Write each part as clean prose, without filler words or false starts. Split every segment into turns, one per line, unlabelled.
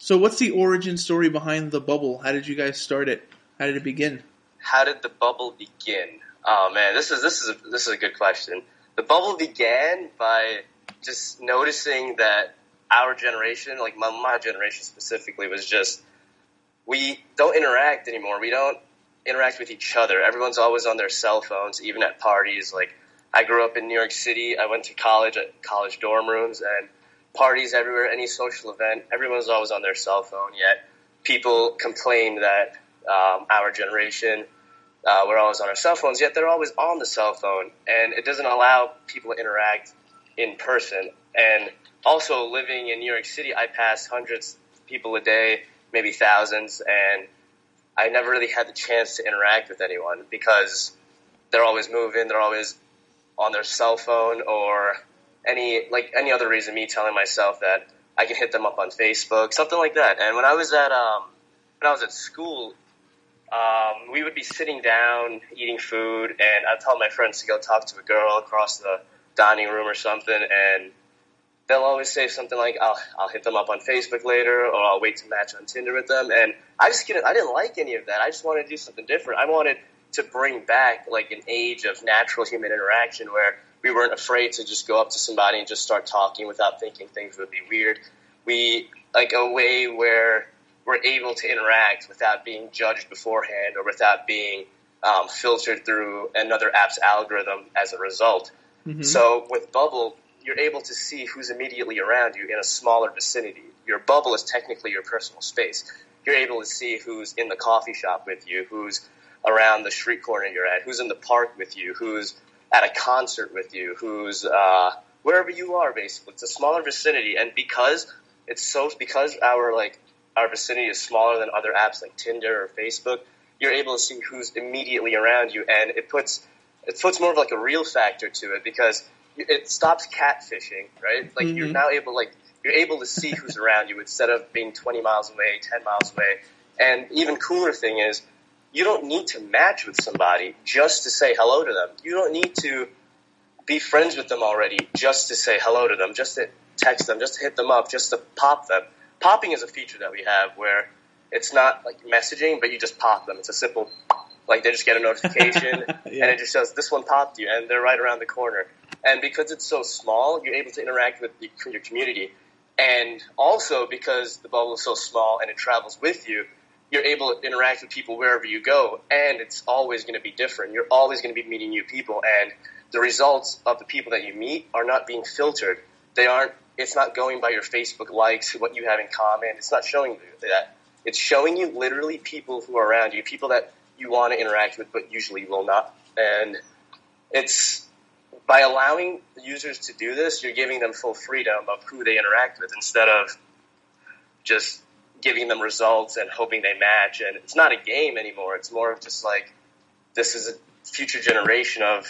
So what's the origin story behind the Bubble? How did you guys start it? How did it begin?
How did the Bubble begin? Oh man, this is a good question. The Bubble began by just noticing that our generation, like my generation specifically, was just, we don't interact anymore. We don't interact with each other. Everyone's always on their cell phones, even at parties. Like, I grew up in New York City. I went to college at college dorm rooms, and parties everywhere, any social event, everyone's always on their cell phone. Yet people complain that our generation, we're always on our cell phones, yet they're always on the cell phone, and it doesn't allow people to interact in person. And also, living in New York City, I pass hundreds of people a day, maybe thousands, and I never really had the chance to interact with anyone because they're always moving, they're always on their cell phone, or any other reason, me telling myself that I can hit them up on Facebook, something like that. And when I was at school, we would be sitting down, eating food, and I'd tell my friends to go talk to a girl across the dining room or something, and they'll always say something like, I'll hit them up on Facebook later, or I'll wait to match on Tinder with them. And I didn't like any of that. I just wanted to do something different. I wanted to bring back like an age of natural human interaction where we weren't afraid to just go up to somebody and just start talking without thinking things would be weird. We, like, a way where we're able to interact without being judged beforehand or without being filtered through another app's algorithm as a result. Mm-hmm. So with Bubble, you're able to see who's immediately around you in a smaller vicinity. Your bubble is technically your personal space. You're able to see who's in the coffee shop with you, who's around the street corner you're at, who's in the park with you, who's at a concert with you, who's wherever you are, basically. It's a smaller vicinity, and because our vicinity is smaller than other apps like Tinder or Facebook, you're able to see who's immediately around you, and it puts more of like a real factor to it because it stops catfishing, right? Like, mm-hmm. You're able to see who's around you instead of being 20 miles away, 10 miles away. And even cooler thing is, you don't need to match with somebody just to say hello to them. You don't need to be friends with them already just to say hello to them, just to text them, just to hit them up, just to pop them. Popping is a feature that we have where it's not like messaging, but you just pop them. It's a simple, like, they just get a notification yeah. and it just says, this one popped you, and they're right around the corner. And because it's so small, you're able to interact with your community. And also because the bubble is so small and it travels with you, you're able to interact with people wherever you go. And it's always going to be different. You're always going to be meeting new people. And the results of the people that you meet are not being filtered. It's not going by your Facebook likes, what you have in common. It's not showing you that. It's showing you literally people who are around you, people that you want to interact with but usually will not. And it's by allowing the users to do this, you're giving them full freedom of who they interact with instead of just giving them results and hoping they match. And it's not a game anymore. It's more of just like, this is a future generation of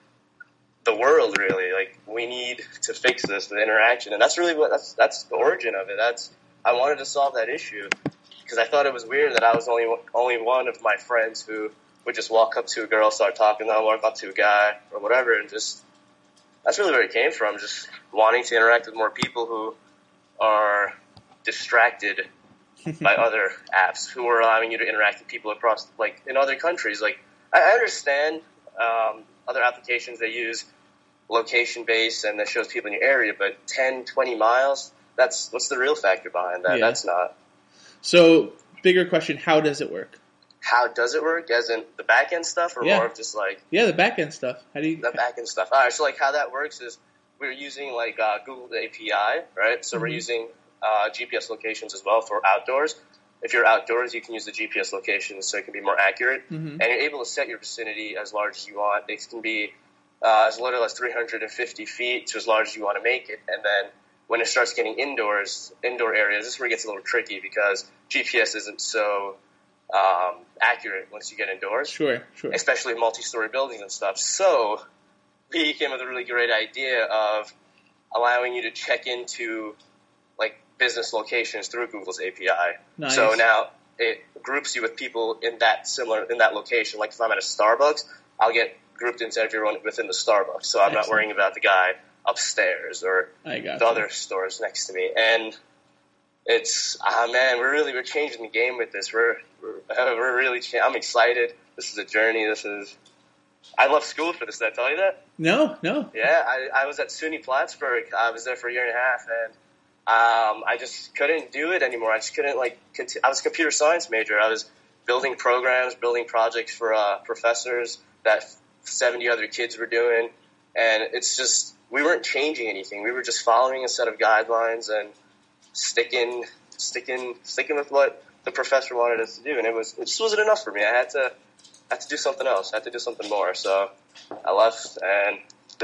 the world, really. Like, we need to fix this with interaction. And that's really that's the origin of it. I wanted to solve that issue because I thought it was weird that I was only one of my friends who would just walk up to a girl, start talking to them, walk up to a guy or whatever, and just, that's really where it came from, just wanting to interact with more people who are distracted by other apps, who are allowing you to interact with people across, like, in other countries. Like, I understand other applications, they use location-based and that shows people in your area, but 10, 20 miles, what's the real factor behind that? Yeah. That's not.
So, bigger question, how does it work?
How does it work? As in the back-end stuff, or more of just like...
Yeah, the back-end stuff. How do you...
The back-end stuff. All right, so like how that works is we're using like Google API, right? So mm-hmm. we're using GPS locations as well for outdoors. If you're outdoors, you can use the GPS locations so it can be more accurate. Mm-hmm. And you're able to set your vicinity as large as you want. It can be as little as 350 feet to as large as you want to make it. And then when it starts getting indoor areas, this is where it gets a little tricky because GPS isn't so... accurate once you get indoors.
Sure.
Especially multi-story buildings and stuff. So we came up with a really great idea of allowing you to check into like business locations through Google's API.
Nice.
So now it groups you with people in that location. Like if I'm at a Starbucks, I'll get grouped into everyone within the Starbucks. So I'm not worrying about the guy upstairs or the other stores next to me. And it's man, we're changing the game with this. We're really. I'm excited. This is a journey. I left school for this. Did I tell you that?
No.
Yeah, I was at SUNY Plattsburgh. I was there for a year and a half, and I just couldn't do it anymore. I just couldn't I was a computer science major. I was building programs, building projects for professors that 70 other kids were doing, and it's just we weren't changing anything. We were just following a set of guidelines and sticking with what the professor wanted us to do, and it just wasn't enough for me. I had to do something else. I had to do something more. So I left, and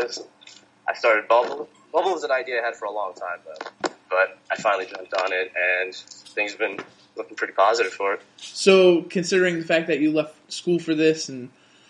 I started Bubble. Bubble was an idea I had for a long time, though, but I finally jumped on it, and things have been looking pretty positive for it.
So, considering the fact that you left school for this, and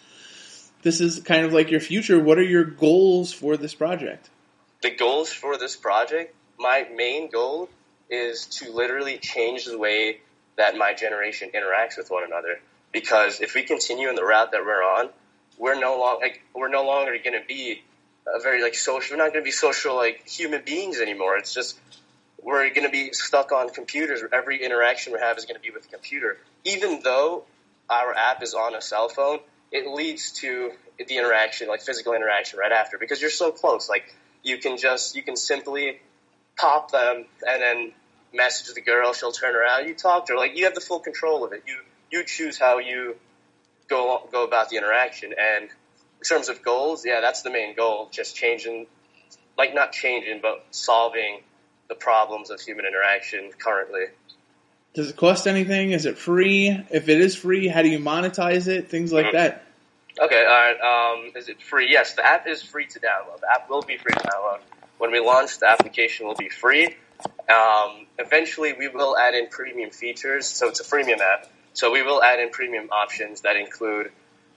this is kind of like your future, what are your goals for this project?
The goals for this project, my main goal is to literally change the way that my generation interacts with one another. Because if we continue in the route that we're on, we're no longer going to be a very social. We're not going to be social human beings anymore. It's just we're going to be stuck on computers. Every interaction we have is going to be with a computer. Even though our app is on a cell phone, it leads to the interaction, physical interaction, right after, because you're so close. You can simply pop them and then message the girl. She'll turn around. You talk to her. You have the full control of it. You choose how you go about the interaction. And in terms of goals, yeah, that's the main goal. Just changing, not changing, but solving the problems of human interaction currently.
Does it cost anything? Is it free? If it is free, how do you monetize it? Things like that.
Okay, all right. Is it free? Yes, the app is free to download. The app will be free to download. When we launch, the application will be free. Eventually, we will add in premium features. So it's a freemium app. So we will add in premium options that include,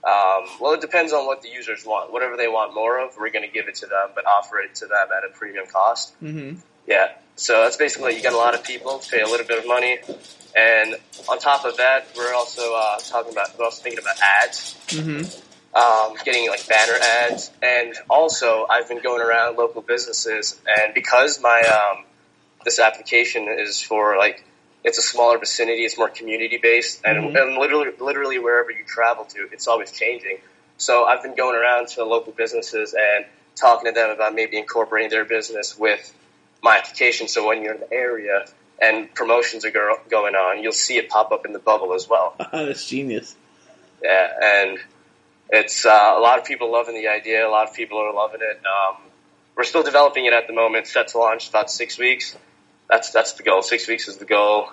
it depends on what the users want. Whatever they want more of, we're going to give it to them, but offer it to them at a premium cost.
Mm-hmm.
Yeah. So that's basically, you get a lot of people, pay a little bit of money. And on top of that, we're also thinking about ads.
Mm-hmm.
Getting banner ads. And also, I've been going around local businesses, and because my, this application is for it's a smaller vicinity, it's more community based, and literally wherever you travel to, it's always changing. So I've been going around to local businesses and talking to them about maybe incorporating their business with my application. So when you're in the area and promotions are going on, you'll see it pop up in the Bubble as well.
That's genius.
Yeah, and it's a lot of people loving the idea. A lot of people are loving it. We're still developing it at the moment. Set to launch about 6 weeks. That's the goal. 6 weeks is the goal,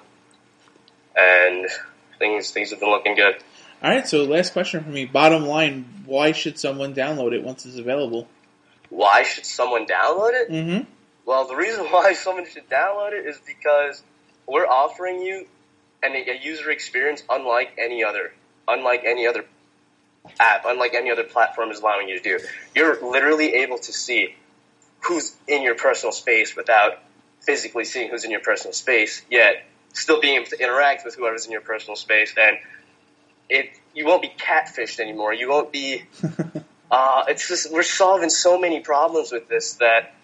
and things have been looking good.
All right, so last question for me. Bottom line, why should someone download it once it's available?
Why should someone download it?
Mm-hmm.
Well, the reason why someone should download it is because we're offering you a user experience unlike any other app, unlike any other platform is allowing you to do. You're literally able to see who's in your personal space without physically seeing who's in your personal space, yet still being able to interact with whoever's in your personal space. And you won't be catfished anymore. You won't be, it's just, we're solving so many problems with this that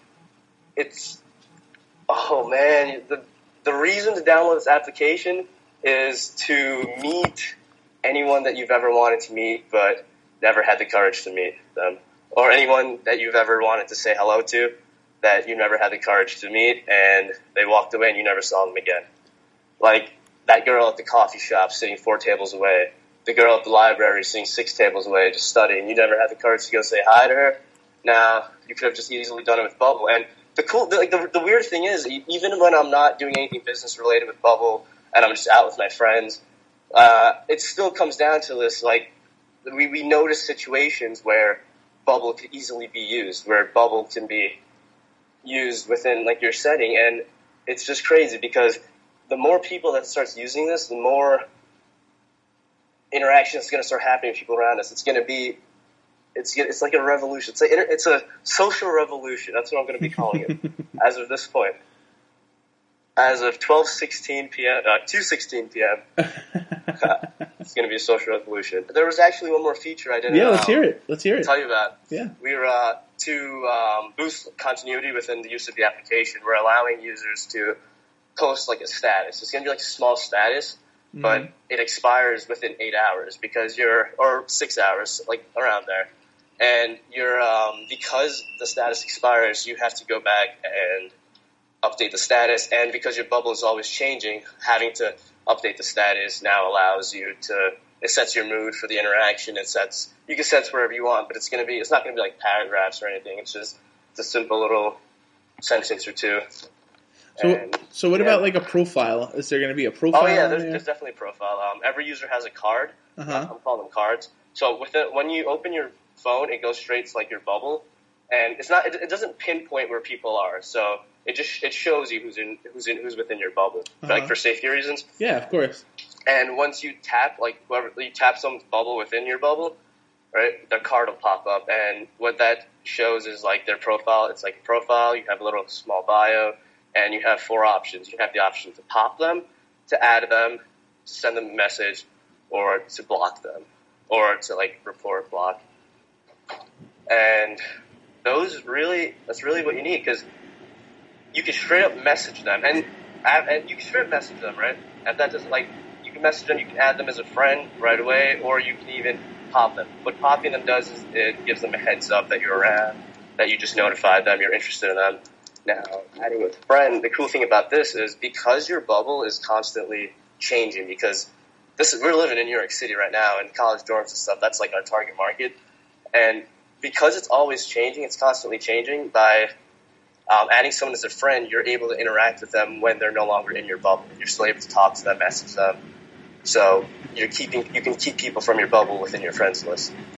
the reason to download this application is to meet anyone that you've ever wanted to meet, but never had the courage to meet them. Or anyone that you've ever wanted to say hello to, that you never had the courage to meet, and they walked away and you never saw them again. Like that girl at the coffee shop sitting 4 tables away, the girl at the library sitting 6 tables away just studying. You never had the courage to go say hi to her. Now, you could have just easily done it with Bubble. And the weird thing is, even when I'm not doing anything business related with Bubble and I'm just out with my friends, it still comes down to this, we notice situations where Bubble could easily be used, where Bubble can be used within your setting, and it's just crazy because the more people that starts using this, the more interaction is going to start happening with people around us. It's going to be, it's like a revolution. It's a social revolution. That's what I'm going to be calling it as of this point. As of 2:16 p.m., it's going to be a social revolution. There was actually one more feature I didn't.
Yeah, let's hear it.
Tell you about.
Yeah,
we were to boost continuity within the use of the application. We're allowing users to post like a status. It's going to be like a small status, but it expires within 8 hours or 6 hours, like around there. And because the status expires, you have to go back and update the status. And because your bubble is always changing, having to update the status now allows you it sets your mood for the interaction. You can set wherever you want, but it's not going to be like paragraphs or anything. It's just a simple little sentence or two.
So what about like a profile? Is there going to be a profile?
Oh yeah, there's definitely a profile. Every user has a card. I'm calling them cards. So when you open your phone, it goes straight to like your bubble, and it doesn't pinpoint where people are. So it shows you who's within your bubble, like for safety reasons.
Yeah, of course.
And once you tap someone's bubble within your bubble, right, their card will pop up, and what that shows is like their profile. It's like a profile. You have a little small bio. And you have 4 options. You have the option to pop them, to add them, to send them a message, or to block them, or to like report block. And that's really what you need, because you can straight up message them, and you can straight up message them, right? And that doesn't you can message them, you can add them as a friend right away, or you can even pop them. What popping them does is it gives them a heads up that you're around, that you just notified them, you're interested in them. Now, adding with a friend, the cool thing about this is because your bubble is constantly changing, because we're living in New York City right now, in college dorms and stuff, that's like our target market. And because it's always changing, it's constantly changing, by adding someone as a friend, you're able to interact with them when they're no longer in your bubble. You're still able to talk to them, message them. So you can keep people from your bubble within your friends list.